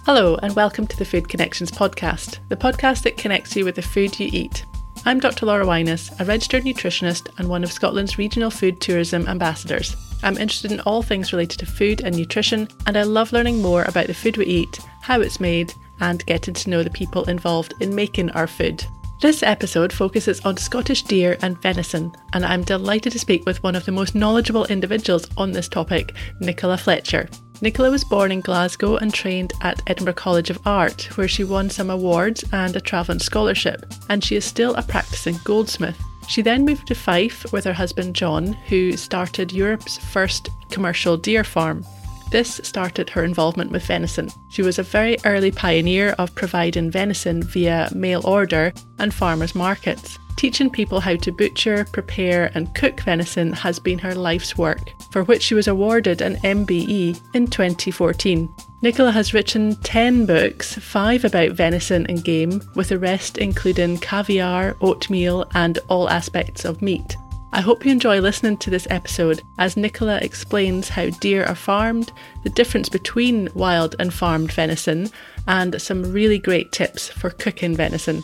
Hello and welcome to the Food Connections podcast, the podcast that connects you with the food you eat. I'm Dr. Laura Wyness, a registered nutritionist and one of Scotland's regional food tourism ambassadors. I'm interested in all things related to food and nutrition, and I love learning more about the food we eat, how it's made, and getting to know the people involved in making our food. This episode focuses on Scottish deer and venison, and I'm delighted to speak with one of the most knowledgeable individuals on this topic, Nicola Fletcher. Nicola was born in Glasgow and trained at Edinburgh College of Art, where she won some awards and a travelling scholarship, and she is still a practising goldsmith. She then moved to Fife with her husband John, who started Europe's first commercial deer farm. This started her involvement with venison. She was a very early pioneer of providing venison via mail order and farmers' markets. Teaching people how to butcher, prepare and cook venison has been her life's work, for which she was awarded an MBE in 2014. Nicola has written 10 books, 5 about venison and game, with the rest including caviar, oatmeal and all aspects of meat. I hope you enjoy listening to this episode as Nicola explains how deer are farmed, the difference between wild and farmed venison, and some really great tips for cooking venison.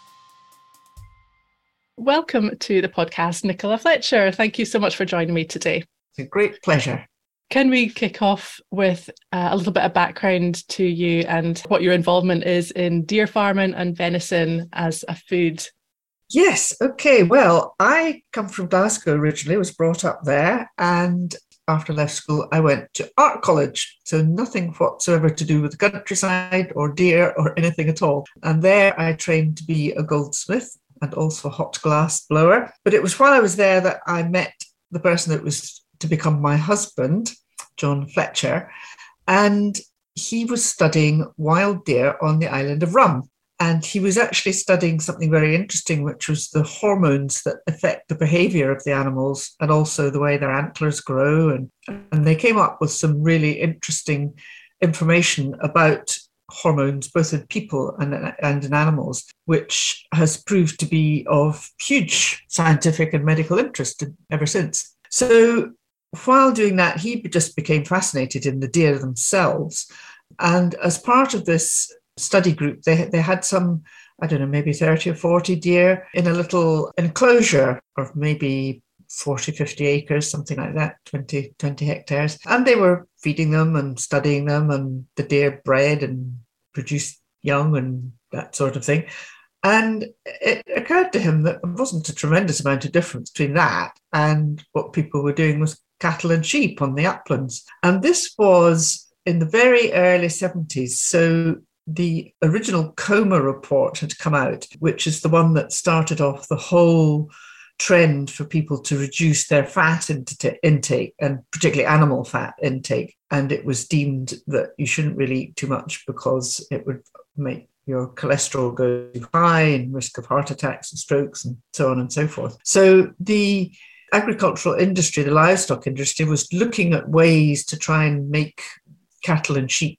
Welcome to the podcast, Nicola Fletcher. Thank you so much for joining me today. It's a great pleasure. Can we kick off with a little bit of background to you and what your involvement is in deer farming and venison as a food? Yes, okay. Well, I come from Glasgow originally, was brought up there, and after I left school, I went to art college. So nothing whatsoever to do with the countryside or deer or anything at all. And there I trained to be a goldsmith and also a hot glass blower. But it was while I was there that I met the person that was to become my husband, John Fletcher, and he was studying wild deer on the island of Rum. And he was actually studying something very interesting, which was the hormones that affect the behavior of the animals and also the way their antlers grow. And they came up with some really interesting information about hormones, both in people and in animals, which has proved to be of huge scientific and medical interest ever since. So while doing that, he just became fascinated in the deer themselves. And as part of this study group, they had some, I don't know, maybe 30 or 40 deer in a little enclosure of maybe 40, 50 acres, something like that, 20 hectares. And they were feeding them and studying them, and the deer bred and produced young and that sort of thing. And it occurred to him that there wasn't a tremendous amount of difference between that and what people were doing with cattle and sheep on the uplands. And this was in the very early 70s. So the original COMA report had come out, which is the one that started off the whole trend for people to reduce their fat intake, and particularly animal fat intake. And it was deemed that you shouldn't really eat too much because it would make your cholesterol go too high and risk of heart attacks and strokes and so on and so forth. So the agricultural industry, the livestock industry, was looking at ways to try and make cattle and sheep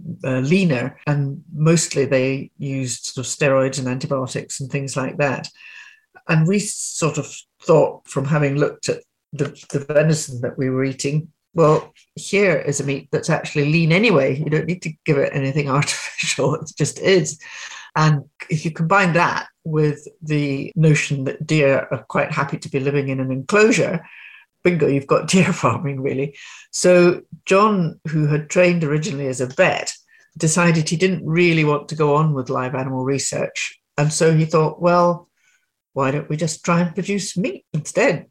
leaner, and mostly they used sort of steroids and antibiotics and things like that. And we sort of thought, from having looked at the venison that we were eating, well, here is a meat that's actually lean anyway. You don't need to give it anything artificial. It just is. And if you combine that with the notion that deer are quite happy to be living in an enclosure, bingo, you've got deer farming, really. So John, who had trained originally as a vet, decided he didn't really want to go on with live animal research. And so he thought, well, why don't we just try and produce meat instead?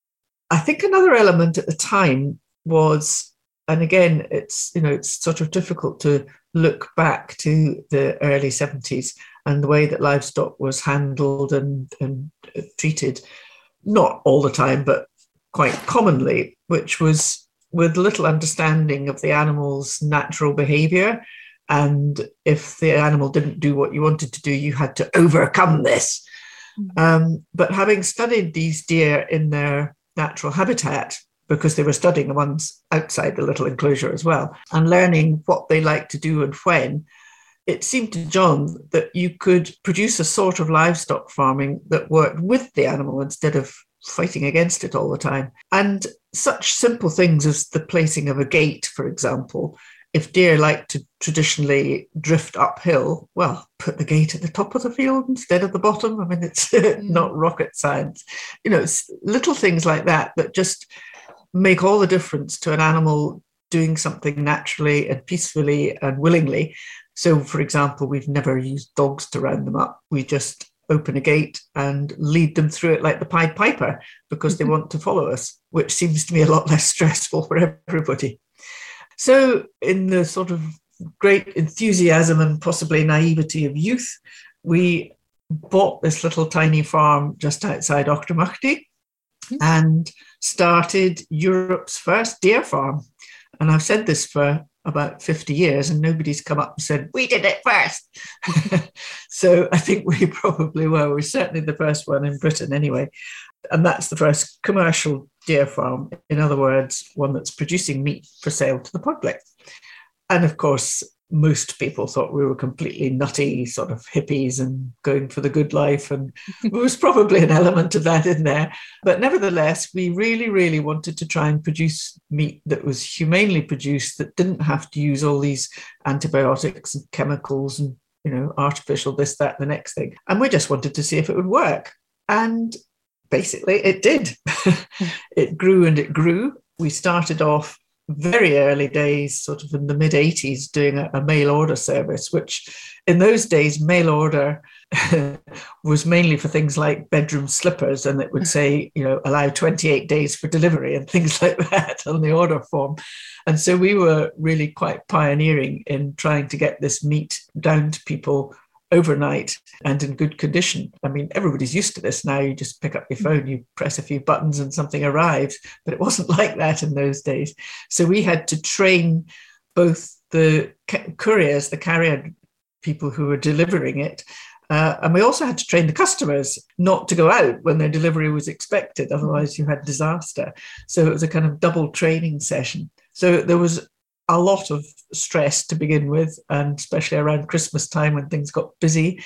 I think another element at the time was, and again, it's sort of difficult to look back to the early 70s and the way that livestock was handled and treated, not all the time, but quite commonly, which was with little understanding of the animal's natural behavior. And if the animal didn't do what you wanted to do, you had to overcome this. But having studied these deer in their natural habitat, because they were studying the ones outside the little enclosure as well, and learning what they like to do and when, it seemed to John that you could produce a sort of livestock farming that worked with the animal instead of fighting against it all the time. And such simple things as the placing of a gate, for example, if deer like to traditionally drift uphill, well, put the gate at the top of the field instead of the bottom. I mean, it's not rocket science. It's little things like that that just make all the difference to an animal doing something naturally and peacefully and willingly. So, for example, we've never used dogs to round them up. We just open a gate and lead them through it like the Pied Piper because they want to follow us, which seems to me a lot less stressful for everybody. So in the sort of great enthusiasm and possibly naivety of youth, we bought this little tiny farm just outside Auchtermuchty and started Europe's first deer farm. And I've said this for about 50 years and nobody's come up and said, we did it first. So I think we probably were. We're certainly the first one in Britain anyway. And that's the first commercial deer farm. In other words, one that's producing meat for sale to the public. And of course, most people thought we were completely nutty sort of hippies and going for the good life. And there was probably an element of that in there. But nevertheless, we really, really wanted to try and produce meat that was humanely produced, that didn't have to use all these antibiotics and chemicals and, artificial this, that, the next thing. And we just wanted to see if it would work. And basically it did. It grew and it grew. We started off very early days, sort of in the mid-80s, doing a mail order service, which in those days, mail order was mainly for things like bedroom slippers, and it would say, allow 28 days for delivery and things like that on the order form. And so we were really quite pioneering in trying to get this meat down to people overnight and in good condition. I mean, everybody's used to this now. You just pick up your phone, you press a few buttons and something arrives, but it wasn't like that in those days. So we had to train both the couriers, the carrier people who were delivering it, and we also had to train the customers not to go out when their delivery was expected. Otherwise you had disaster. So it was a kind of double training session. So there was a lot of stress to begin with, and especially around Christmas time when things got busy.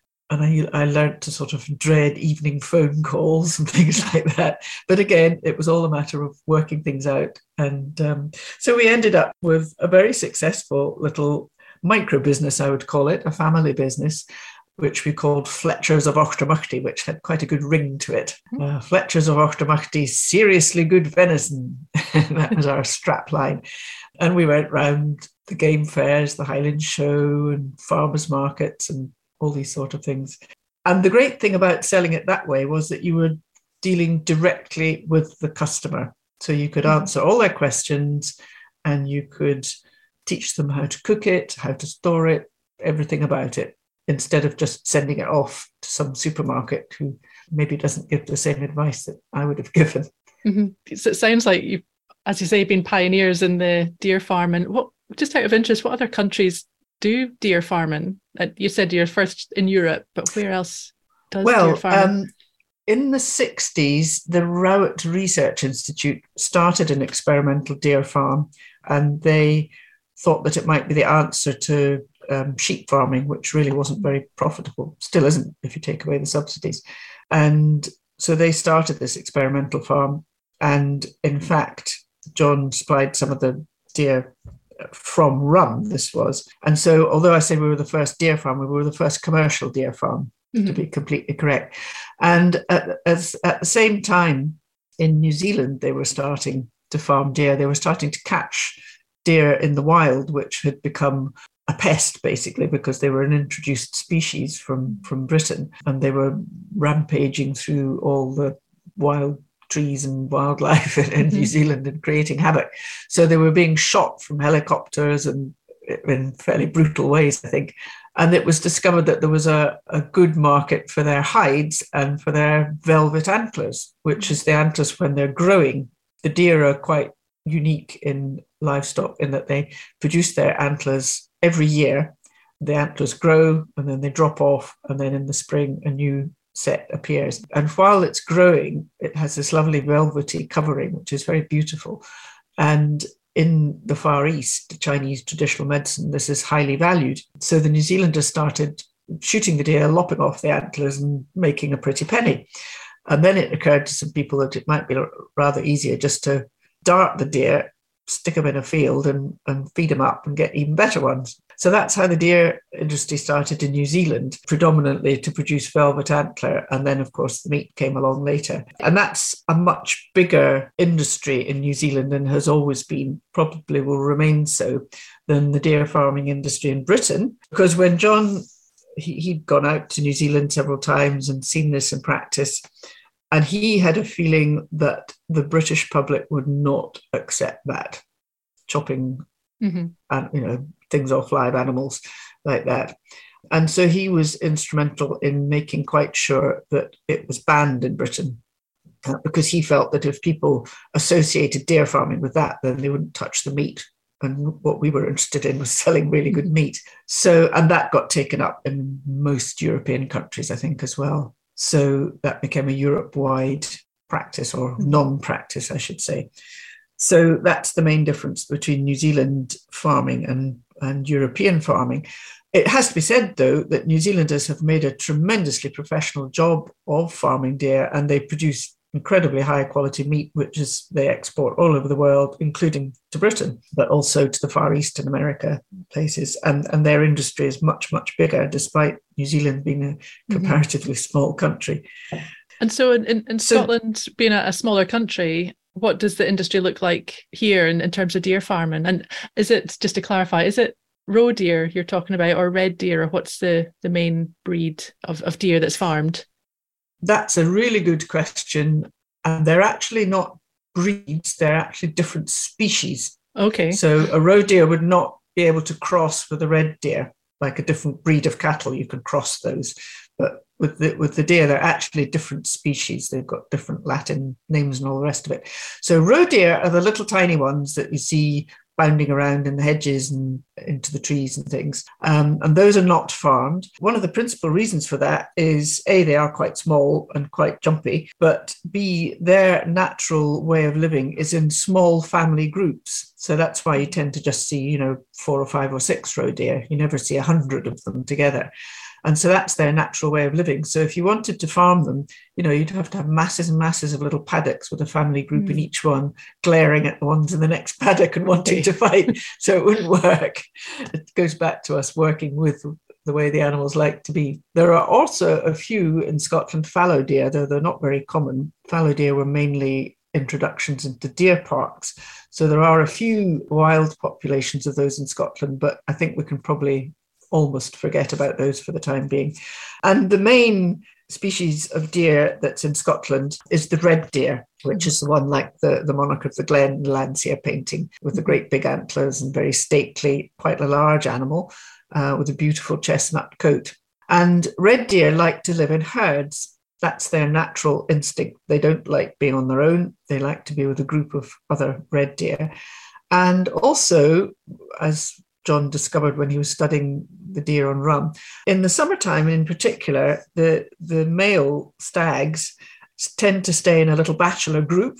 And I learned to sort of dread evening phone calls and things like that. But again, it was all a matter of working things out. And so we ended up with a very successful little micro business, I would call it, a family business, which we called Fletchers of Auchtermuchty, which had quite a good ring to it. Fletchers of Auchtermuchty, seriously good venison. That was our strap line. And we went round the game fairs, the Highland Show and farmers markets and all these sort of things. And the great thing about selling it that way was that you were dealing directly with the customer. So you could answer all their questions and you could teach them how to cook it, how to store it, everything about it, instead of just sending it off to some supermarket who maybe doesn't give the same advice that I would have given. Mm-hmm. So it sounds like you've, as you say, been pioneers in the deer farming. What, just out of interest, what other countries do deer farming? You said you're first in Europe, but where else does deer farming? In the 60s, the Rowett Research Institute started an experimental deer farm, and they thought that it might be the answer to sheep farming, which really wasn't very profitable, still isn't if you take away the subsidies. And so they started this experimental farm. And in fact, John supplied some of the deer from Rum, this was. And so although I say we were the first deer farm, we were the first commercial deer farm, to be completely correct. And at the same time, in New Zealand, they were starting to farm deer. They were starting to catch deer in the wild, which had become a pest, basically, because they were an introduced species from Britain, and they were rampaging through all the wild trees and wildlife in New Zealand and creating havoc. So they were being shot from helicopters and in fairly brutal ways, I think. And it was discovered that there was a good market for their hides and for their velvet antlers, which is the antlers when they're growing. The deer are quite unique in livestock in that they produce their antlers every year. The antlers grow and then they drop off, and then in the spring a new set appears. And while it's growing, it has this lovely velvety covering, which is very beautiful. And in the Far East, the Chinese traditional medicine, this is highly valued. So the New Zealanders started shooting the deer, lopping off the antlers and making a pretty penny. And then it occurred to some people that it might be rather easier just to dart the deer, stick them in a field and feed them up and get even better ones. So that's how the deer industry started in New Zealand, predominantly to produce velvet antler. And then, of course, the meat came along later. And that's a much bigger industry in New Zealand and has always been, probably will remain so, than the deer farming industry in Britain. Because when John, he'd gone out to New Zealand several times and seen this in practice, and he had a feeling that the British public would not accept that, chopping and things off live animals like that. And so he was instrumental in making quite sure that it was banned in Britain, because he felt that if people associated deer farming with that, then they wouldn't touch the meat. And what we were interested in was selling really good meat. So, and that got taken up in most European countries, I think, as well. So that became a Europe-wide practice, or non-practice, I should say. So that's the main difference between New Zealand farming and European farming. It has to be said, though, that New Zealanders have made a tremendously professional job of farming deer, and they produce incredibly high quality meat, which is they export all over the world, including to Britain, but also to the Far East and America places. And their industry is much, much bigger, despite New Zealand being a comparatively small country. And so in Scotland, being a smaller country, what does the industry look like here in terms of deer farming? And is it, just to clarify, is it roe deer you're talking about, or red deer, or what's the main breed of deer that's farmed? That's a really good question. And they're actually not breeds, they're actually different species. Okay. So a roe deer would not be able to cross with a red deer, like a different breed of cattle. You can cross those. But with the deer, they're actually different species. They've got different Latin names and all the rest of it. So roe deer are the little tiny ones that you see bounding around in the hedges and into the trees and things. And those are not farmed. One of the principal reasons for that is, A, they are quite small and quite jumpy, but B, their natural way of living is in small family groups. So that's why you tend to just see, 4 or 5 or 6 roe deer. You never see 100 of them together. And so that's their natural way of living. So if you wanted to farm them, you'd have to have masses and masses of little paddocks with a family group in each one, glaring at the ones in the next paddock and wanting to fight. So it wouldn't work. It goes back to us working with the way the animals like to be. There are also a few in Scotland, fallow deer, though they're not very common. Fallow deer were mainly introductions into deer parks. So there are a few wild populations of those in Scotland, but I think we can probably almost forget about those for the time being. And the main species of deer that's in Scotland is the red deer, which is the one like the monarch of the Glen Landseer painting, with the great big antlers and very stately, quite a large animal with a beautiful chestnut coat. And red deer like to live in herds. That's their natural instinct. They don't like being on their own. They like to be with a group of other red deer. And also, as John discovered when he was studying the deer on Rum, in the summertime in particular, the male stags tend to stay in a little bachelor group,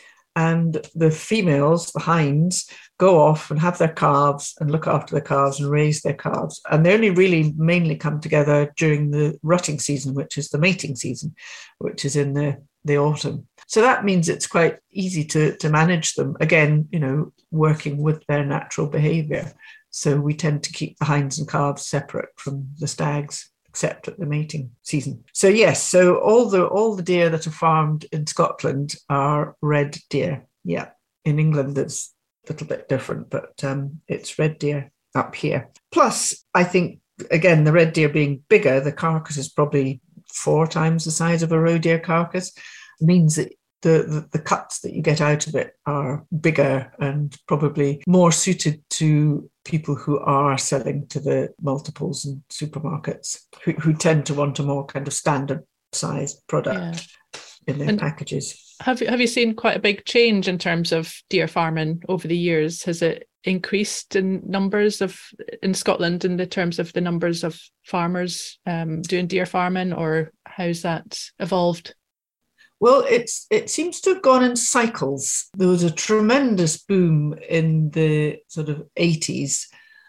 and the females, the hinds, go off and have their calves and look after the calves and raise their calves. And they only really mainly come together during the rutting season, which is the mating season, which is in the autumn. So that means it's quite easy to manage them, again, working with their natural behavior. So we tend to keep the hinds and calves separate from the stags, except at the mating season. So yes, so all the deer that are farmed in Scotland are red deer. Yeah, in England it's a little bit different, but it's red deer up here. Plus, I think, again, the red deer being bigger, the carcass is probably 4 times the size of a roe deer carcass, means that the cuts that you get out of it are bigger and probably more suited to people who are selling to the multiples and supermarkets, who tend to want a more kind of standard sized product in their packages. Have you seen quite a big change in terms of deer farming over the years? Has it increased in numbers in Scotland in the terms of the numbers of farmers doing deer farming, or how's that evolved? Well, it seems to have gone in cycles. There was a tremendous boom in the sort of 80s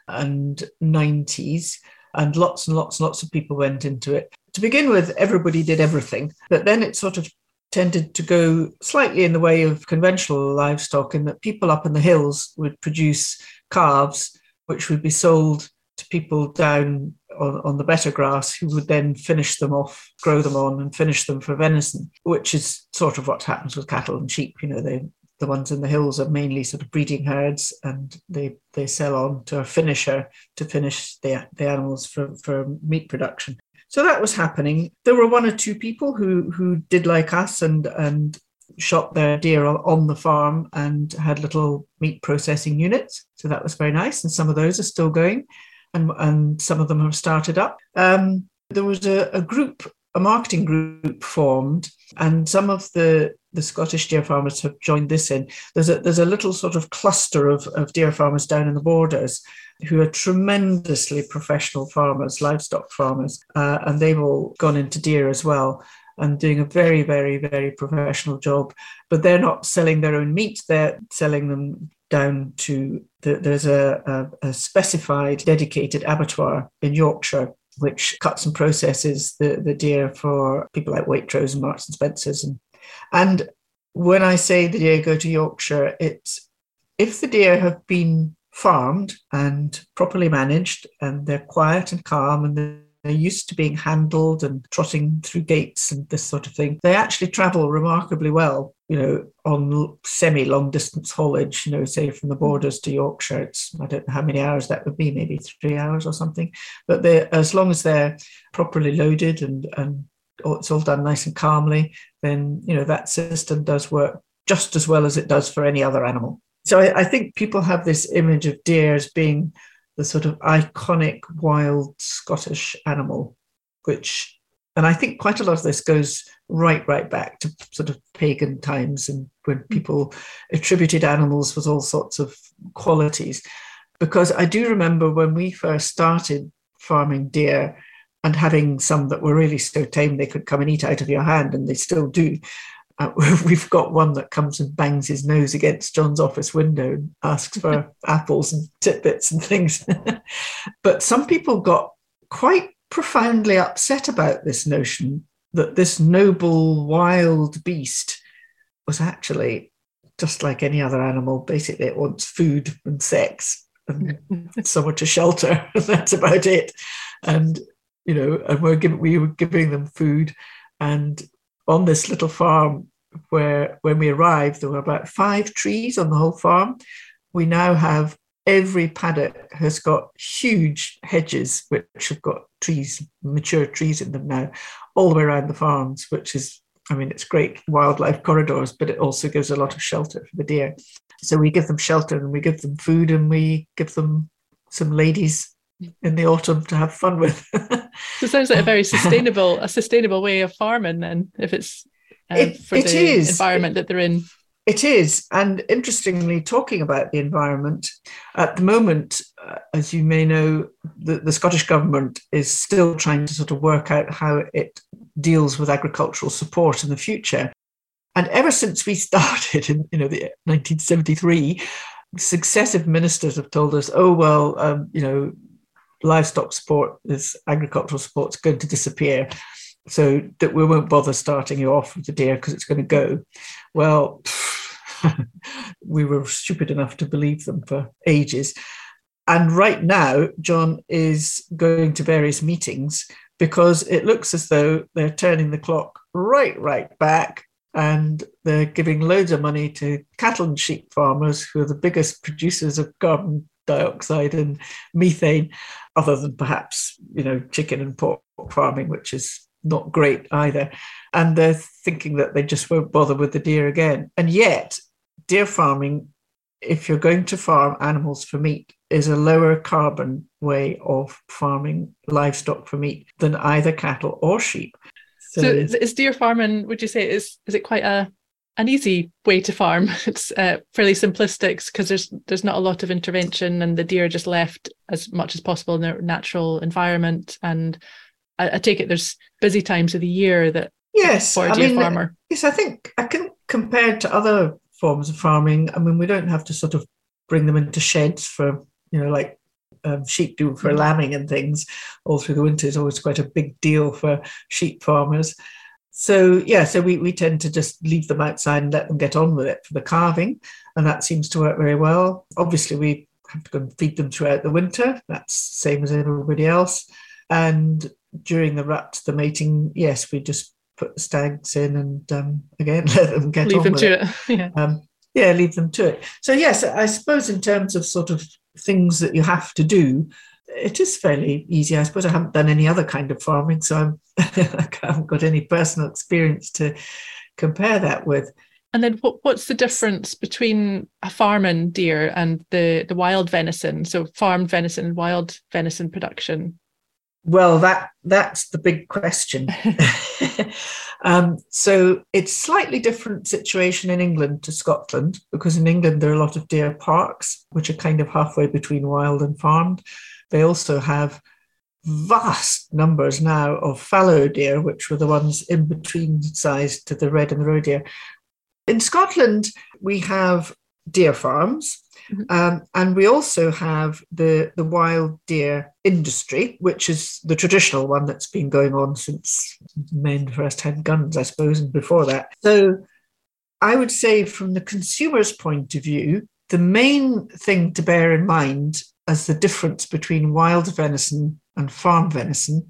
and 90s, and lots of people went into it. To begin with, everybody did everything, but then it sort of tended to go slightly in the way of conventional livestock, in that people up in the hills would produce calves which would be sold to people down on the better grass, who would then finish them off, grow them on and finish them for venison, which is sort of what happens with cattle and sheep. The ones in the hills are mainly sort of breeding herds, and they sell on to a finisher to finish the animals for meat production. So that was happening. There were one or two people who did like us and shot their deer on the farm and had little meat processing units. So that was very nice. And some of those are still going, and some of them have started up. There was a marketing group formed, and some of the Scottish deer farmers have joined this in. There's a little sort of cluster of deer farmers down in the Borders who are tremendously professional farmers, livestock farmers, and they've all gone into deer as well and doing a very, very, very professional job. But they're not selling their own meat, they're selling them down to, there's a specified dedicated abattoir in Yorkshire which cuts and processes the deer for people like Waitrose and Marks and Spencers. And when I say the deer go to Yorkshire, it's if the deer have been farmed and properly managed and they're quiet and calm and they're used to being handled and trotting through gates and this sort of thing, they actually travel remarkably well, on semi-long distance haulage, say from the Borders to Yorkshire. I don't know how many hours that would be, maybe 3 hours or something. But as long as they're properly loaded and it's all done nice and calmly, then, that system does work just as well as it does for any other animal. So I think people have this image of deer as being the sort of iconic wild Scottish animal, and I think quite a lot of this goes right back to sort of pagan times, and when people attributed animals with all sorts of qualities. Because I do remember when we first started farming deer and having some that were really so tame they could come and eat out of your hand, and they still do. We've got one that comes and bangs his nose against John's office window and asks for apples and titbits and things. But some people got quite profoundly upset about this notion that this noble wild beast was actually just like any other animal. Basically, it wants food and sex and somewhere to shelter. That's about it. And, and we were giving them food. And on this little farm where when we arrived, there were about 5 trees on the whole farm. We now have every paddock has got huge hedges which have got trees, mature trees in them now, all the way around the farms, which is, it's great wildlife corridors, but it also gives a lot of shelter for the deer. So we give them shelter and we give them food and we give them some ladies in the autumn to have fun with. So it sounds like a very sustainable way of farming then, if it's for the environment that they're in. It is. And interestingly, talking about the environment, at the moment, as you may know, the Scottish Government is still trying to sort of work out how it deals with agricultural support in the future. And ever since we started in the 1973, successive ministers have told us, livestock support, this agricultural support is going to disappear, so that we won't bother starting you off with the deer because it's going to go. Well, we were stupid enough to believe them for ages. And right now, John is going to various meetings because it looks as though they're turning the clock right back, and they're giving loads of money to cattle and sheep farmers, who are the biggest producers of carbon dioxide and methane, other than perhaps, chicken and pork farming, which is not great either. And they're thinking that they just won't bother with the deer again. And yet, deer farming, if you're going to farm animals for meat, is a lower carbon way of farming livestock for meat than either cattle or sheep. So is deer farming, would you say, is it quite an easy way to farm? It's fairly simplistic because there's not a lot of intervention, and the deer are just left as much as possible in their natural environment. And I take it there's busy times of the year for a deer farmer. Yes, I think I can compare it to other forms of farming. We don't have to sort of bring them into sheds for, like sheep do for lambing and things all through the winter. Is always quite a big deal for sheep farmers. So we tend to just leave them outside and let them get on with it for the calving, and that seems to work very well. Obviously, we have to go and feed them throughout the winter. That's the same as everybody else. And during the rut, the mating, yes, we just put the stags in and again let them get leave on them with to it. Leave them to it. So yes, I suppose in terms of sort of things that you have to do, it is fairly easy. I suppose I haven't done any other kind of farming, so I haven't got any personal experience to compare that with. And then what's the difference between a farming deer and the wild venison? So farmed venison and wild venison production. Well, that's the big question. So it's slightly different situation in England to Scotland, because in England there are a lot of deer parks, which are kind of halfway between wild and farmed. They also have vast numbers now of fallow deer, which were the ones in between size to the red and the roe deer. In Scotland, we have deer farms. And we also have the wild deer industry, which is the traditional one that's been going on since men first had guns, I suppose, and before that. So I would say from the consumer's point of view, the main thing to bear in mind as the difference between wild venison and farm venison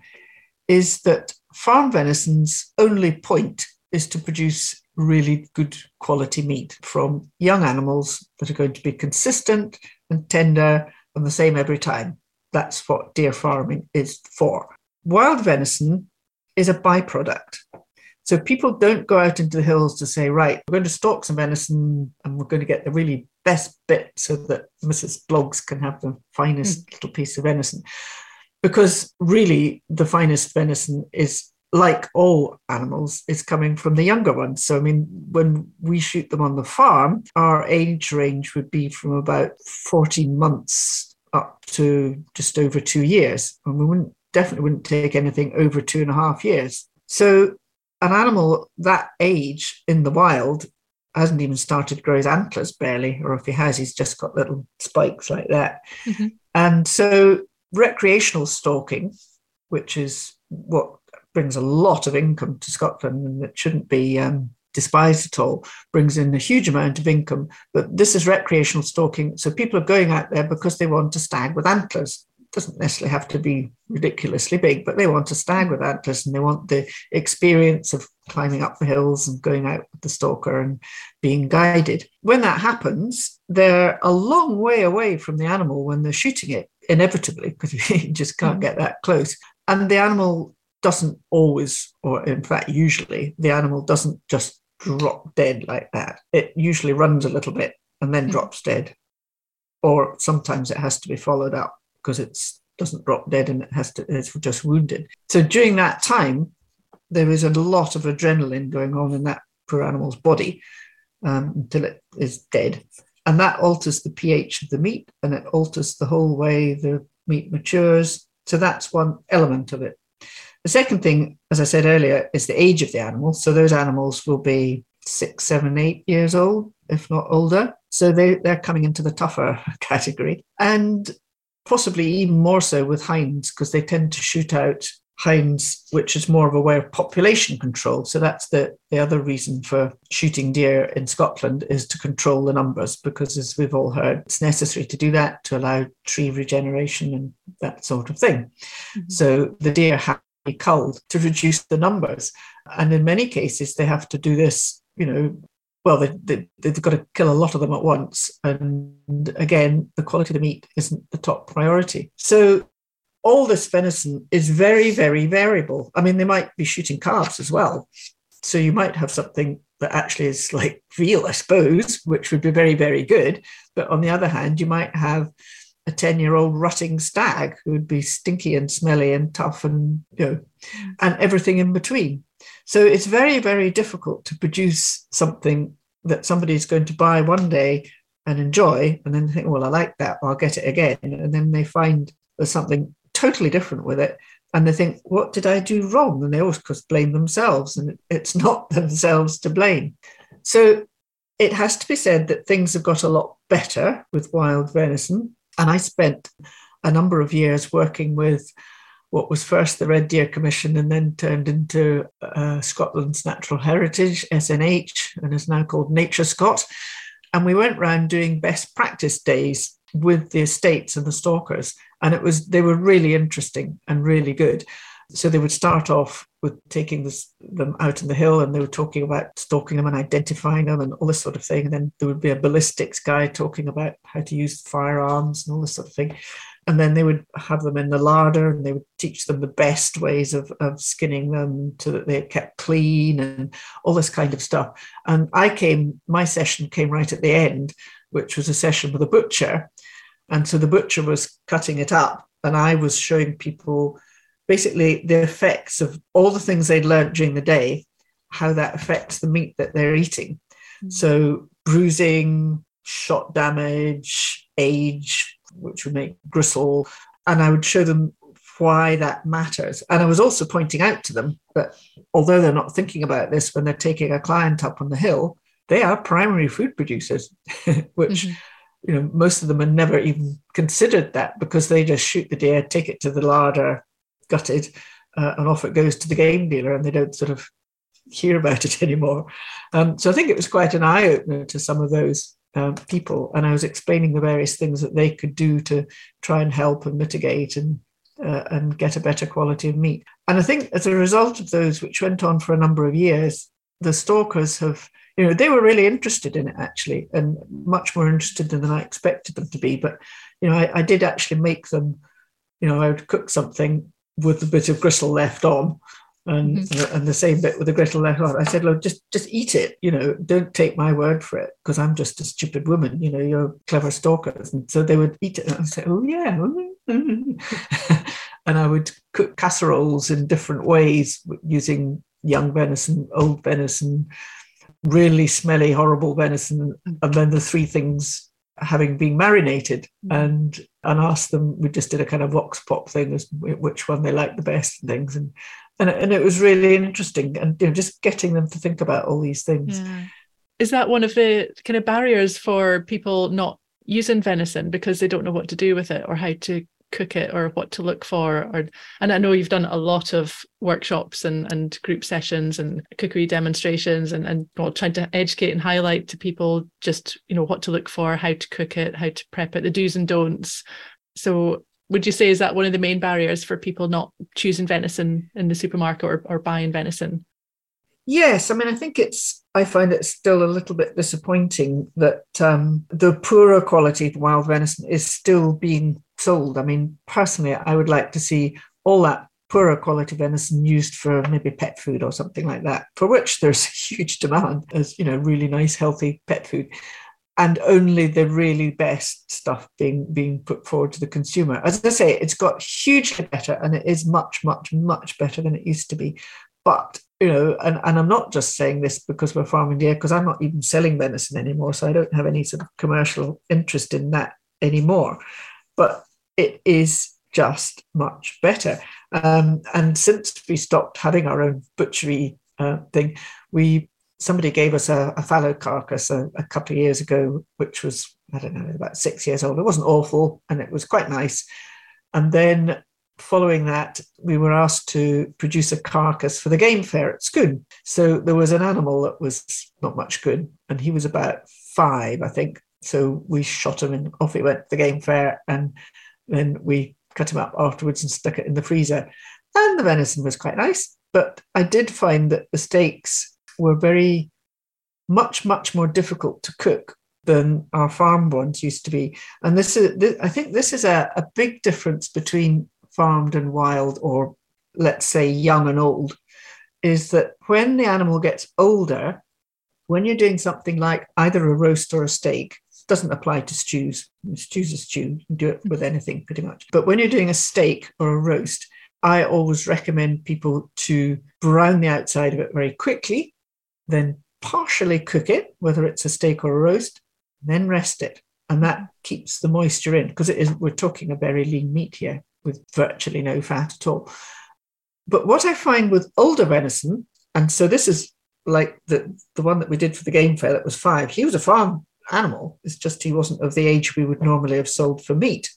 is that farm venison's only point is to produce really good quality meat from young animals that are going to be consistent and tender and the same every time. That's what deer farming is for. Wild venison is a byproduct. So people don't go out into the hills to say, right, we're going to stalk some venison and we're going to get the really best bit so that Mrs. Bloggs can have the finest little piece of venison. Because really the finest venison is, like all animals, is coming from the younger ones. So, I mean, when we shoot them on the farm, our age range would be from about 14 months up to just over 2 years. And we definitely wouldn't take anything over 2.5 years. So an animal that age in the wild hasn't even started to grow his antlers barely, or if he has, he's just got little spikes like that. Mm-hmm. And so recreational stalking, which is what brings a lot of income to Scotland, and it shouldn't be despised at all, brings in a huge amount of income. But this is recreational stalking. So people are going out there because they want a stag with antlers. It doesn't necessarily have to be ridiculously big, but they want a stag with antlers, and they want the experience of climbing up the hills and going out with the stalker and being guided. When that happens, they're a long way away from the animal when they're shooting it, inevitably, because you just can't get that close. And the animal doesn't always, or in fact, usually, the animal doesn't just drop dead like that. It usually runs a little bit and then drops dead. Or sometimes it has to be followed up because it doesn't drop dead and it's just wounded. So during that time, there is a lot of adrenaline going on in that poor animal's body until it is dead. And that alters the pH of the meat, and it alters the whole way the meat matures. So that's one element of it. The second thing, as I said earlier, is the age of the animal. So those animals will be 6, 7, 8 years old, if not older. So they're coming into the tougher category. And possibly even more so with hinds, because they tend to shoot out hinds, which is more of a way of population control. So that's the other reason for shooting deer in Scotland, is to control the numbers, because as we've all heard, it's necessary to do that to allow tree regeneration and that sort of thing. Mm-hmm. So the deer have to be culled to reduce the numbers. And in many cases, they have to do this, well, they've got to kill a lot of them at once. And again, the quality of the meat isn't the top priority. So all this venison is very, very variable. I mean, they might be shooting calves as well. So you might have something that actually is like veal, I suppose, which would be very, very good. But on the other hand, you might have a 10-year-old rutting stag who would be stinky and smelly and tough and, and everything in between. So it's very, very difficult to produce something that somebody's going to buy one day and enjoy, and then think, well, I like that, I'll get it again. And then they find there's something totally different with it, and they think, what did I do wrong? And they always blame themselves, and it's not themselves to blame. So it has to be said that things have got a lot better with wild venison. And I spent a number of years working with what was first the Red Deer Commission and then turned into Scotland's Natural Heritage, SNH, and is now called Nature Scot. And we went round doing best practice days with the estates and the stalkers. And they were really interesting and really good. So they would start off with taking them out in the hill, and they were talking about stalking them and identifying them and all this sort of thing. And then there would be a ballistics guy talking about how to use firearms and all this sort of thing. And then they would have them in the larder, and they would teach them the best ways of skinning them so that they're kept clean and all this kind of stuff. And my session came right at the end, which was a session with a butcher. And so the butcher was cutting it up, and I was showing people basically the effects of all the things they'd learned during the day, how that affects the meat that they're eating. Mm-hmm. So bruising, shot damage, age, which would make gristle. And I would show them why that matters. And I was also pointing out to them that although they're not thinking about this when they're taking a client up on the hill, they are primary food producers, which, most of them had never even considered that, because they just shoot the deer, take it to the larder, gutted, and off it goes to the game dealer, and they don't sort of hear about it anymore. So I think it was quite an eye-opener to some of those people, and I was explaining the various things that they could do to try and help and mitigate and get a better quality of meat. And I think as a result of those, which went on for a number of years, the stalkers have, they were really interested in it actually, and much more interested than I expected them to be. But, I did actually make them, I would cook something with a bit of gristle left on, and the same bit with the gristle left on. I said, look, just eat it, don't take my word for it, because I'm just a stupid woman, you're clever stalkers. And so they would eat it, and I'd say, oh yeah. And I would cook casseroles in different ways using young venison, old venison, really smelly, horrible venison, and then the three things having been marinated, and asked them, we just did a kind of vox pop thing as which one they liked the best and things. And it was really interesting, and just getting them to think about all these things. Yeah. Is that one of the kind of barriers for people not using venison, because they don't know what to do with it or how to cook it or what to look for? And I know you've done a lot of workshops and group sessions and cookery demonstrations and trying to educate and highlight to people just what to look for, how to cook it, how to prep it, the do's and don'ts. So would you say, is that one of the main barriers for people not choosing venison in the supermarket or buying venison? Yes, I mean, I find it still a little bit disappointing that the poorer quality of wild venison is still being sold. I mean, personally, I would like to see all that poorer quality venison used for maybe pet food or something like that, for which there's huge demand as, really nice, healthy pet food. And only the really best stuff being put forward to the consumer. As I say, it's got hugely better, and it is much, much, much better than it used to be. But, and I'm not just saying this because we're farming deer, because I'm not even selling venison anymore, so I don't have any sort of commercial interest in that anymore. But it is just much better. And since we stopped having our own butchery thing, somebody gave us a fallow carcass a couple of years ago, which was, I don't know, about 6 years old. It wasn't awful, and it was quite nice. And then following that, we were asked to produce a carcass for the game fair at Scone. So there was an animal that was not much good, and he was about 5, I think. So we shot him and off he went to the game fair, and then we cut him up afterwards and stuck it in the freezer. And the venison was quite nice. But I did find that the steaks were very much more difficult to cook than our farm ones used to be. And I think this is a big difference between farmed and wild, or let's say young and old, is that when the animal gets older, when you're doing something like either a roast or a steak, doesn't apply to stews. Stew's a stew, you can do it with anything pretty much. But when you're doing a steak or a roast, I always recommend people to brown the outside of it very quickly, then partially cook it, whether it's a steak or a roast, then rest it. And that keeps the moisture in, because we're talking a very lean meat here with virtually no fat at all. But what I find with older venison, and so this is like the one that we did for the game fair that was 5, he was a farm animal. It's just he wasn't of the age we would normally have sold for meat.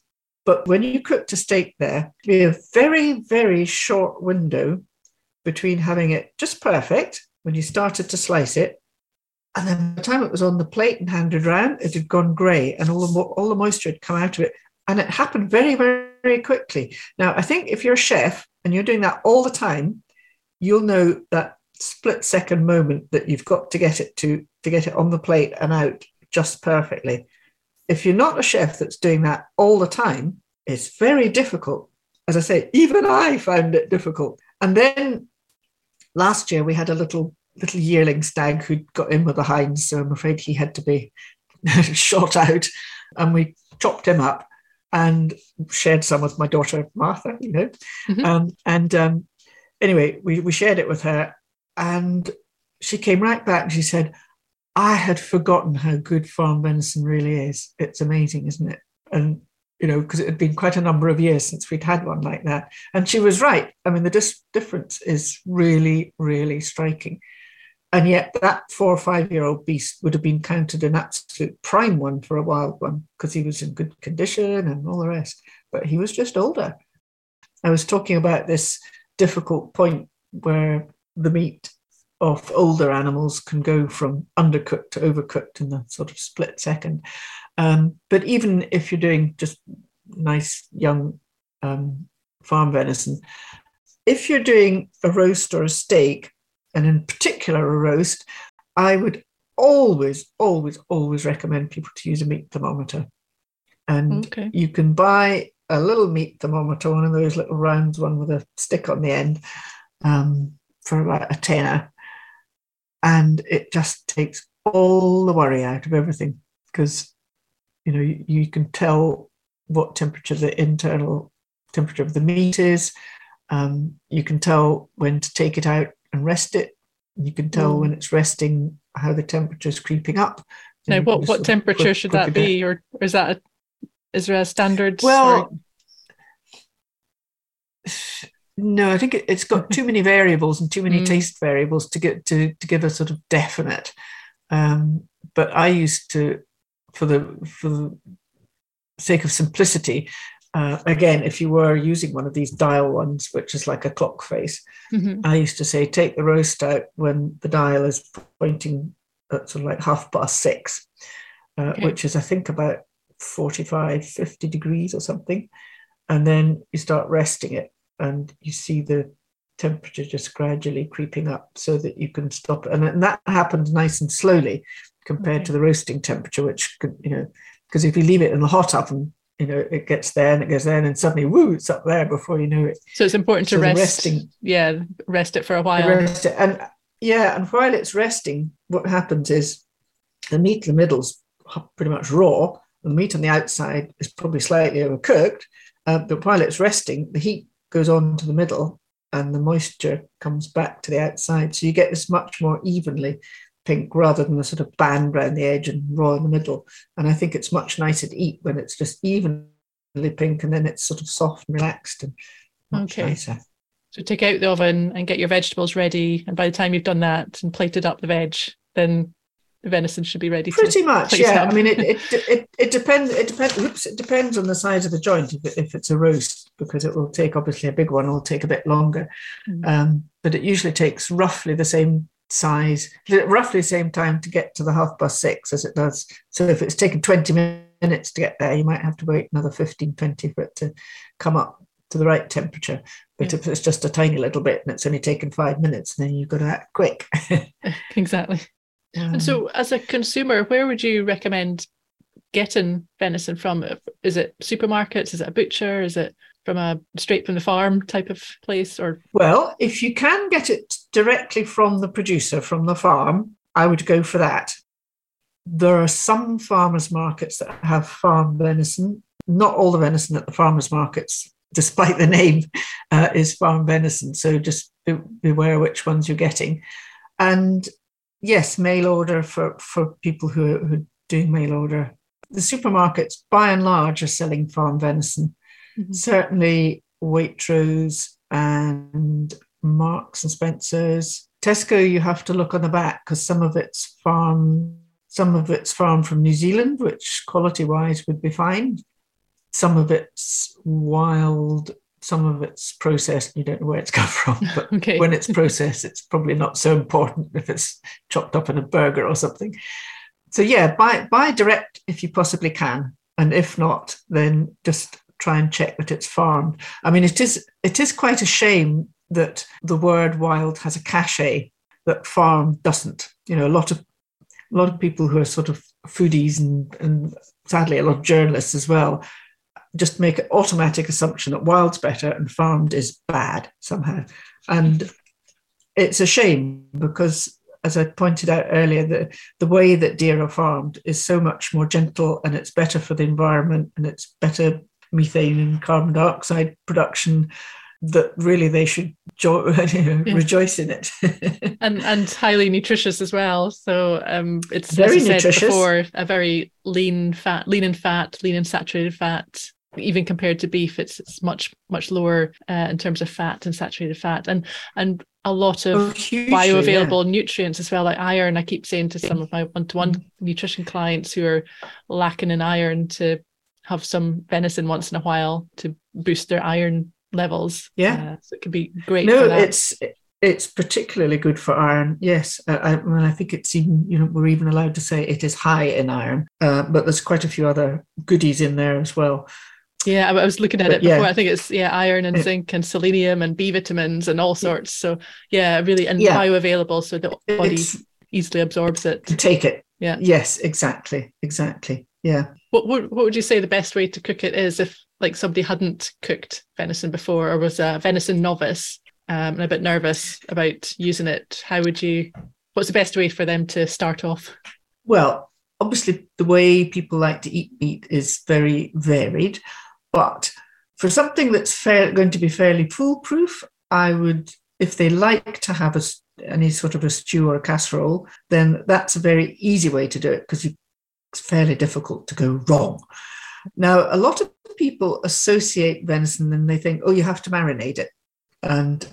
But when you cooked a steak there, it'd be a very, very short window between having it just perfect when you started to slice it, and then by the time it was on the plate and handed around, it had gone grey and all the moisture had come out of it. And it happened very, very, very quickly. Now, I think if you're a chef and you're doing that all the time, you'll know that split-second moment that you've got to get it on the plate and out just perfectly. If you're not a chef that's doing that all the time, it's very difficult. As I say, even I found it difficult. And then last year we had a little yearling stag who'd got in with the hinds, so I'm afraid he had to be shot out. And we chopped him up and shared some with my daughter Martha, Mm-hmm. Anyway, we shared it with her, and she came right back and she said, I had forgotten how good farm venison really is. It's amazing, isn't it? And, because it had been quite a number of years since we'd had one like that. And she was right. I mean, the difference is really, really striking. And yet that 4 or 5 year old beast would have been counted an absolute prime one for a wild one because he was in good condition and all the rest. But he was just older. I was talking about this difficult point where the meat of older animals can go from undercooked to overcooked in the sort of split second. But even if you're doing just nice young farm venison, if you're doing a roast or a steak, and in particular a roast, I would always, always, always recommend people to use a meat thermometer. And you can buy a little meat thermometer, one of those little round one with a stick on the end, for about a tenner. And it just takes all the worry out of everything because, you can tell what temperature the internal temperature of the meat is. You can tell when to take it out and rest it. You can tell when it's resting how the temperature is creeping up. Now, what temperature should that be, or is there a standard? Well, no, I think it's got too many variables and too many taste variables to give a sort of definite. But I used to, for the sake of simplicity, again, if you were using one of these dial ones, which is like a clock face, mm-hmm. I used to say, take the roast out when the dial is pointing at sort of like 6:30, which is, I think, about 45, 50 degrees or something. And then you start resting it and you see the temperature just gradually creeping up so that you can stop it. And that happens nice and slowly compared to the roasting temperature, which could, because if you leave it in the hot oven, it gets there and it goes there and suddenly, it's up there before you know it. So it's important to rest it for a while. Rest it. And while it's resting, what happens is the meat in the middle's pretty much raw, and the meat on the outside is probably slightly overcooked, but while it's resting, the heat goes on to the middle and the moisture comes back to the outside. So you get this much more evenly pink rather than the sort of band around the edge and raw in the middle. And I think it's much nicer to eat when it's just evenly pink and then it's sort of soft and relaxed and much nicer. So take out the oven and get your vegetables ready. And by the time you've done that and plated up the veg, then the venison should be ready. Pretty much, yeah. Up. I mean, it depends. It depends on the size of the joint. If it's a roast, because it will take, obviously a big one will take a bit longer, but it usually takes roughly the same size, roughly the same time to get to the 6:30 as it does. So if it's taken 20 minutes to get there, you might have to wait another 15, 20 for it to come up to the right temperature. But if it's just a tiny little bit and it's only taken 5 minutes, then you've got to act quick. Exactly. And so as a consumer, where would you recommend getting venison from? Is it supermarkets? Is it a butcher? Is it from straight from the farm type of place? Or well, if you can get it directly from the producer, from the farm, I would go for that. There are some farmers markets that have farm venison. Not all the venison at the farmers markets, despite the name, is farm venison. So just beware which ones you're getting. And yes, mail order for people who are doing mail order. The supermarkets, by and large, are selling farm venison. Mm-hmm. Certainly Waitrose and Marks and Spencer's. Tesco, you have to look on the back because some of it's farm from New Zealand, which quality-wise would be fine. some of it's wild, some of it's processed. You don't know where it's come from, but Okay. when it's processed, it's probably not so important if it's chopped up in a burger or something. So yeah, buy direct if you possibly can, and if not, then just try and check that it's farmed. I mean, it is quite a shame that the word wild has a cachet that farm doesn't. You know, a lot of people who are sort of foodies and sadly a lot of journalists as well just make an automatic assumption that wild's better and farmed is bad somehow. And it's a shame because, as I pointed out earlier, the way that deer are farmed is so much more gentle, and it's better for the environment, and it's better methane and carbon dioxide production, that really they should rejoice in it. and highly nutritious as well. So it's very as you nutritious. Said before, a very lean and saturated fat. Even compared to beef, it's much lower in terms of fat and saturated fat, and a lot of bioavailable nutrients as well, like iron. I keep saying to some of my one-to-one nutrition clients who are lacking in iron to have some venison once in a while to boost their iron levels. So it could be great. No, for that. it's particularly good for iron. Yes, I think it's even, we're even allowed to say it is high in iron, but there's quite a few other goodies in there as well. Yeah, I was looking at it before. I think it's iron and zinc and selenium and B vitamins and all sorts. So really, bioavailable, so the body easily absorbs it. To take it. Yeah. Yes, exactly. Yeah. What would you say the best way to cook it is if like somebody hadn't cooked venison before or was a venison novice and a bit nervous about using it? What's the best way for them to start off? Well, obviously the way people like to eat meat is very varied. But for something that's going to be fairly foolproof, I would, if they like to have any sort of a stew or a casserole, then that's a very easy way to do it because it's fairly difficult to go wrong. Now, a lot of people associate venison and they think, oh, you have to marinate it. And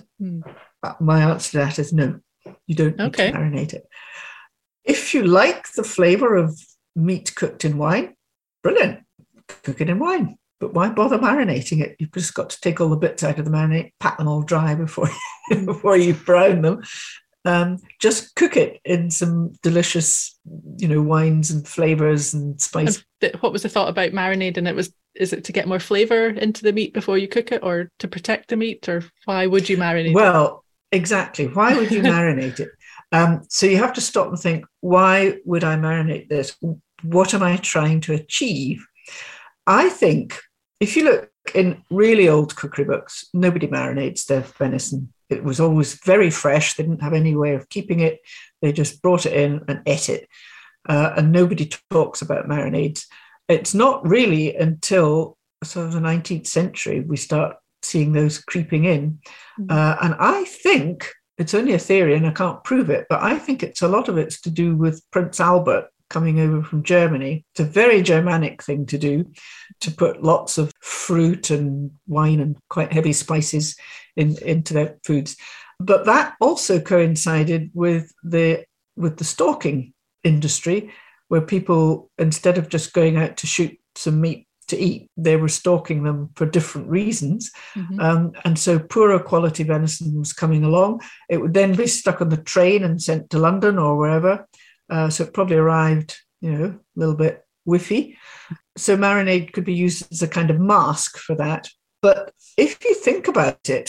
my answer to that is no, you don't need to marinate it. If you like the flavour of meat cooked in wine, brilliant, cook it in wine. But why bother marinating it? You've just got to take all the bits out of the marinade, pat them all dry before you brown them. Just cook it in some delicious, wines and flavors and spice. What was the thought about marinating it? Is it to get more flavor into the meat before you cook it, or to protect the meat, or why would you marinate it? Well, exactly. Why would you marinate it? So you have to stop and think, why would I marinate this? What am I trying to achieve? I think if you look in really old cookery books, nobody marinates their venison. It was always very fresh. They didn't have any way of keeping it. They just brought it in and ate it. And nobody talks about marinades. It's not really until sort of the 19th century we start seeing those creeping in. And I think it's only a theory and I can't prove it, but I think a lot of it's to do with Prince Albert coming over from Germany. It's a very Germanic thing to do, to put lots of fruit and wine and quite heavy spices into their foods. But that also coincided with the stalking industry, where people, instead of just going out to shoot some meat to eat, they were stalking them for different reasons. And so poorer quality venison was coming along. It would then be stuck on the train and sent to London or wherever. So it probably arrived, a little bit whiffy. So marinade could be used as a kind of mask for that. But if you think about it,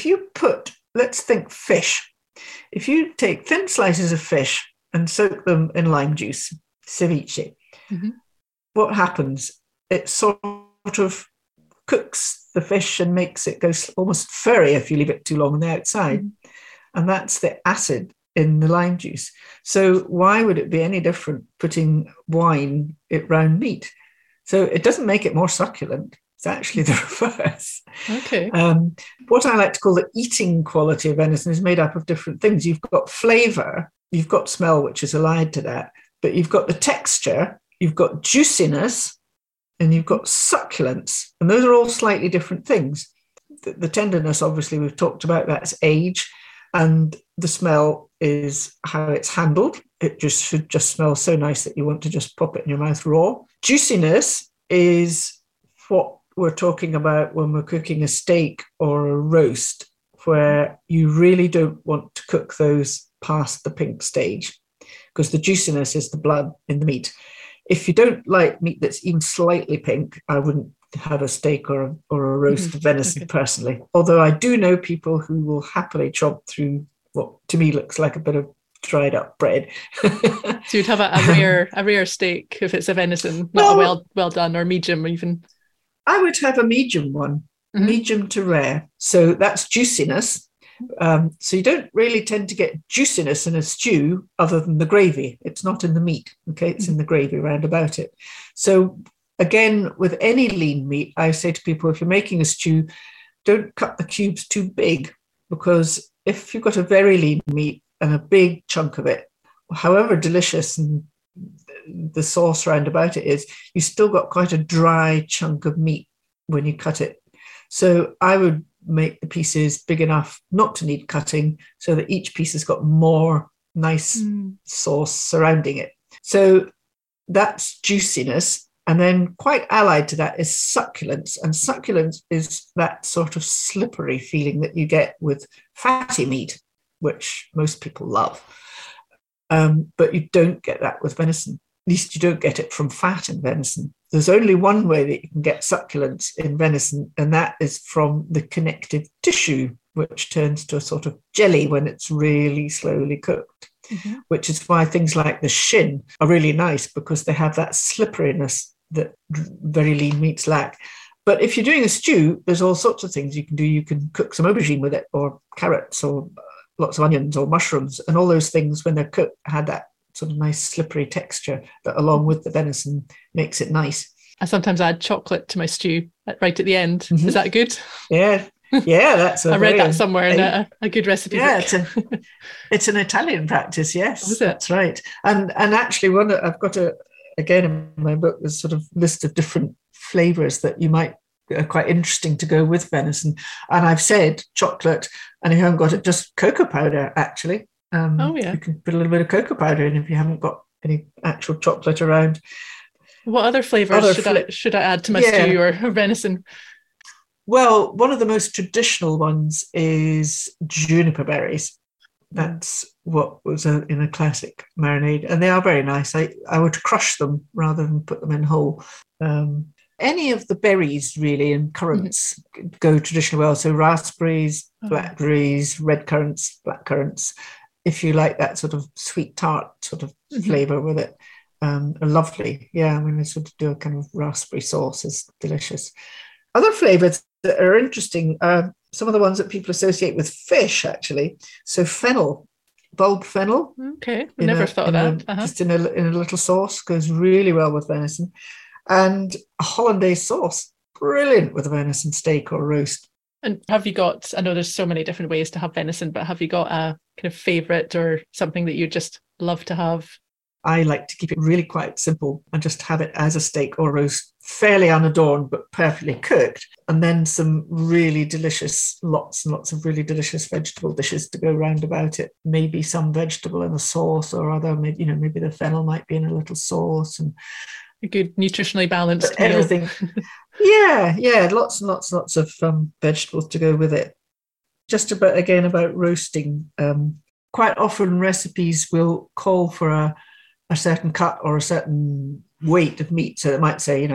let's think fish. If you take thin slices of fish and soak them in lime juice, ceviche, what happens? It sort of cooks the fish and makes it go almost furry if you leave it too long on the outside. And that's the acid in the lime juice. So why would it be any different putting wine around meat? So it doesn't make it more succulent. It's actually the reverse. Okay. What I like to call the eating quality of venison is made up of different things. You've got flavour, you've got smell, which is allied to that, but you've got the texture, you've got juiciness, and you've got succulence. And those are all slightly different things. The tenderness, obviously, we've talked about, that's age. And the smell is how it's handled. It should just smell so nice that you want to just pop it in your mouth raw. Juiciness is what we're talking about when we're cooking a steak or a roast, where you really don't want to cook those past the pink stage, because the juiciness is the blood in the meat. If you don't like meat that's even slightly pink, I wouldn't have a steak or a roast of venison personally. Although I do know people who will happily chomp through what to me looks like a bit of dried up bread. So you'd have a rare steak if it's a venison, not a well done, or medium even. I would have a medium one, medium to rare. So that's juiciness. So you don't really tend to get juiciness in a stew other than the gravy. It's not in the meat. Okay, it's in the gravy round about it. So again, with any lean meat, I say to people, if you're making a stew, don't cut the cubes too big, because if you've got a very lean meat and a big chunk of it, however delicious and the sauce round about it is, you still got quite a dry chunk of meat when you cut it. So I would make the pieces big enough not to need cutting, so that each piece has got more nice sauce surrounding it. So that's juiciness. And then quite allied to that is succulence. And succulence is that sort of slippery feeling that you get with fatty meat, which most people love. But you don't get that with venison. At least you don't get it from fat in venison. There's only one way that you can get succulence in venison, and that is from the connective tissue, which turns to a sort of jelly when it's really slowly cooked, which is why things like the shin are really nice, because they have that slipperiness that very lean meats lack. But if you're doing a stew, there's all sorts of things you can do. You can cook some aubergine with it, or carrots, or lots of onions, or mushrooms, and all those things, when they're cooked, had that sort of nice slippery texture that, along with the venison, makes it nice. I sometimes add chocolate to my stew right at the end. Is that good? Yeah, that's. I read that somewhere in a good recipe. Yeah, it's an Italian practice. Yes, is it? That's right. And actually, I've got again in my book, there's sort of list of different flavors that you might are quite interesting to go with venison. And I've said chocolate, and if you haven't got it, just cocoa powder, actually. You can put a little bit of cocoa powder in if you haven't got any actual chocolate around. What other flavors should I add to my stew or venison? Well, one of the most traditional ones is juniper berries. That's what was in a classic marinade, and they are very nice. I would crush them rather than put them in whole. Any of the berries, really, and currants go traditionally well. So raspberries, blackberries, red currants, black currants. If you like that sort of sweet tart sort of flavour with it, are lovely. Yeah, I mean, I sort of do a kind of raspberry sauce is delicious. Other flavours that are interesting are some of the ones that people associate with fish, actually. So fennel, bulb fennel. Okay, never thought of that. Just in a little sauce, goes really well with venison. And a hollandaise sauce, brilliant with a venison steak or roast. And have you got, I know there's so many different ways to have venison, but have you got a kind of favourite or something that you just love to have? I like to keep it really quite simple and just have it as a steak or roast, fairly unadorned, but perfectly cooked. And then some really delicious, lots and lots of really delicious vegetable dishes to go round about it. Maybe some vegetable in a sauce or other, maybe the fennel might be in a little sauce. And a good nutritionally balanced meal. Everything. yeah, lots and lots of vegetables to go with it. Just about roasting. Quite often recipes will call for a certain cut or a certain weight of meat. So it might say,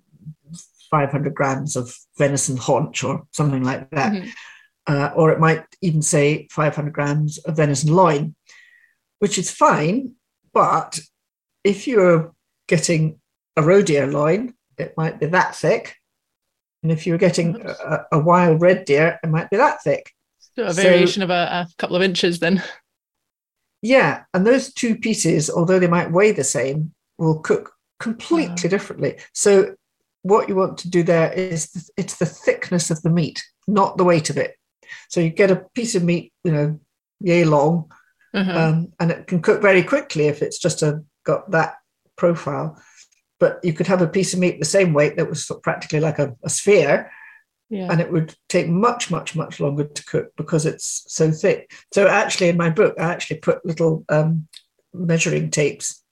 500 grams of venison haunch or something like that. Or it might even say 500 grams of venison loin, which is fine. But if you're getting a roe deer loin, it might be that thick. And if you're getting a wild red deer, it might be that thick. So a variation of a couple of inches then. Yeah, and those two pieces, although they might weigh the same, will cook completely differently. So what you want to do there is it's the thickness of the meat, not the weight of it. So you get a piece of meat, yay long, and it can cook very quickly if it's just got that profile. But you could have a piece of meat the same weight that was practically like a sphere, and it would take much, much, much longer to cook because it's so thick. So actually in my book, I actually put little measuring tapes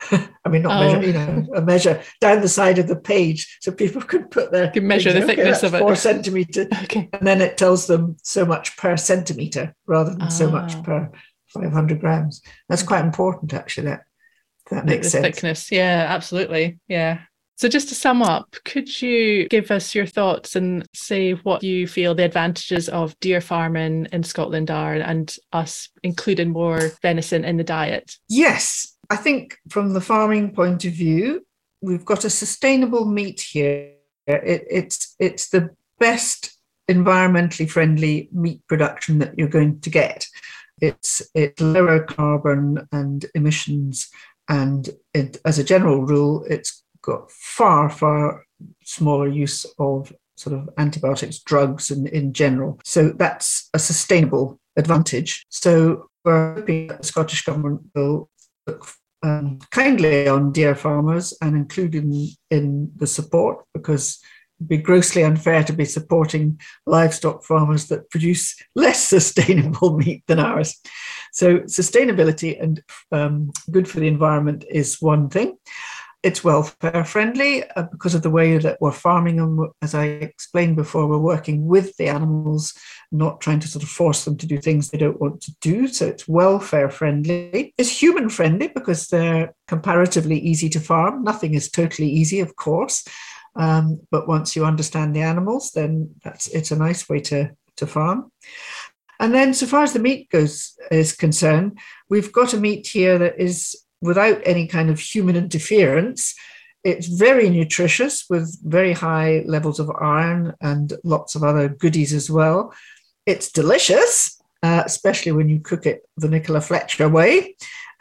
I mean, not measure, a measure down the side of the page so people can put their... Can measure the thickness of it. 4 centimetres. Okay. And then it tells them so much per centimetre rather than so much per 500 grams. That's quite important, actually, that makes sense. Thickness, yeah, absolutely, yeah. So just to sum up, could you give us your thoughts and say what you feel the advantages of deer farming in Scotland are, and us including more venison in the diet? Yes, I think from the farming point of view, we've got a sustainable meat here. It's the best environmentally friendly meat production that you're going to get. It's lower carbon and emissions, and as a general rule, it's got far, far smaller use of sort of antibiotics, drugs in general. So that's a sustainable advantage. So we're hoping that the Scottish Government will look kindly on deer farmers and include in the support, because it'd be grossly unfair to be supporting livestock farmers that produce less sustainable meat than ours. So sustainability and good for the environment is one thing. It's welfare friendly because of the way that we're farming them. As I explained before, we're working with the animals, not trying to sort of force them to do things they don't want to do. So it's welfare friendly. It's human friendly because they're comparatively easy to farm. Nothing is totally easy, of course. But once you understand the animals, then it's a nice way to farm. And then so far as the meat is concerned, we've got a meat here that is without any kind of human interference. It's very nutritious with very high levels of iron and lots of other goodies as well. It's delicious, especially when you cook it the Nicola Fletcher way.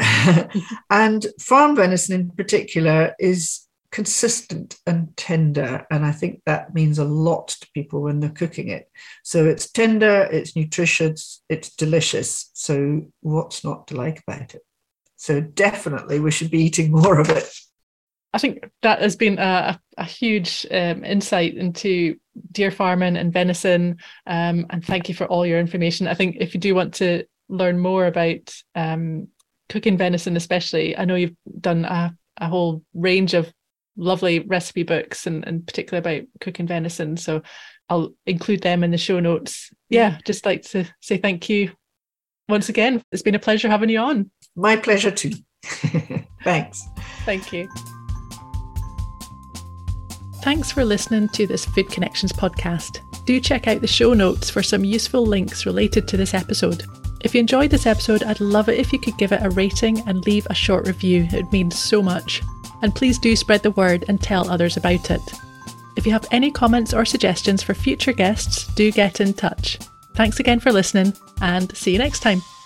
And farm venison in particular is consistent and tender, and I think that means a lot to people when they're cooking it. So it's tender, it's nutritious, it's delicious. So what's not to like about it? So definitely we should be eating more of it. I think that has been a huge insight into deer farming and venison, and thank you for all your information. I think if you do want to learn more about cooking venison especially, I know you've done a whole range of lovely recipe books and particularly about cooking venison, so I'll include them in the show notes. Yeah, just like to say thank you once again. It's been a pleasure having you on. My pleasure too. Thanks. Thank you. Thanks for listening to this Food Connections podcast. Do check out the show notes for some useful links related to this episode. If you enjoyed this episode, I'd love it if you could give it a rating and leave a short review. It would mean so much. And please do spread the word and tell others about it. If you have any comments or suggestions for future guests, do get in touch. Thanks again for listening, and see you next time.